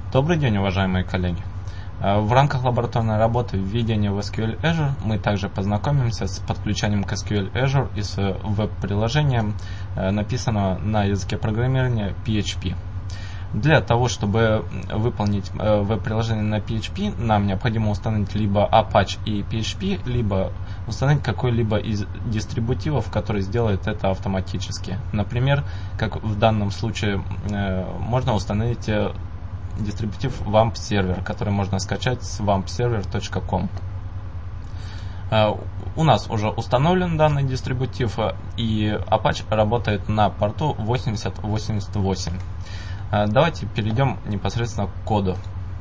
Добрый день, уважаемые коллеги! В рамках лабораторной работы введения в SQL Azure мы также познакомимся с подключением к SQL Azure и с веб-приложением, написанного на языке программирования PHP. Для того, чтобы выполнить веб-приложение на PHP, нам необходимо установить либо Apache и PHP, либо установить какой-либо из дистрибутивов, который сделает это автоматически. Например, как в данном случае, можно установить дистрибутив WAMP сервер, который можно скачать с wampserver.com. У нас уже установлен данный дистрибутив, и Apache работает на порту 8088. Давайте перейдем непосредственно к коду.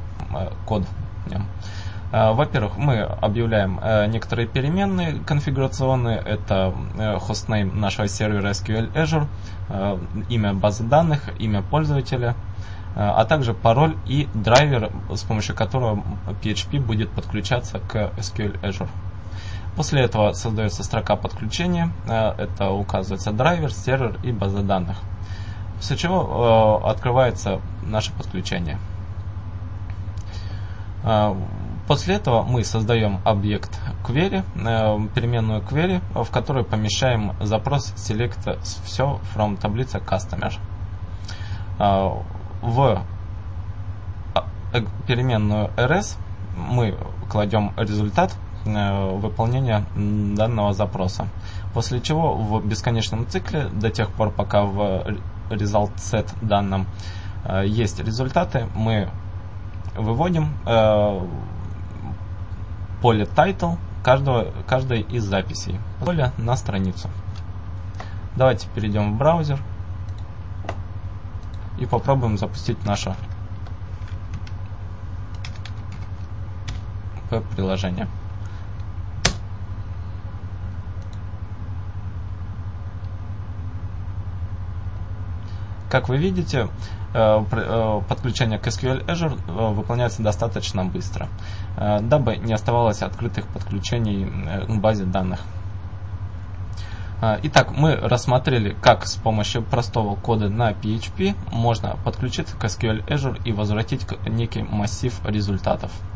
Во-первых, мы объявляем некоторые переменные конфигурационные. Это хостнейм нашего сервера SQL Azure, имя базы данных, имя пользователя, а также пароль и драйвер, с помощью которого PHP будет подключаться к SQL Azure. После этого создается строка подключения. Это указывается драйвер, сервер и база данных. После чего открывается наше подключение. После этого мы создаем объект query, переменную query, в которую помещаем запрос select все from таблица customer. В переменную rs мы кладем результат выполнения данного запроса. После чего в бесконечном цикле, до тех пор, пока в result_set данном есть результаты, мы выводим поле title каждой из записей, поле на страницу. Давайте перейдем в браузер и попробуем запустить наше веб-приложение. Как вы видите, подключение к SQL Azure выполняется достаточно быстро, дабы не оставалось открытых подключений к базе данных. Итак, мы рассмотрели, как с помощью простого кода на PHP можно подключиться к SQL Azure и возвратить некий массив результатов.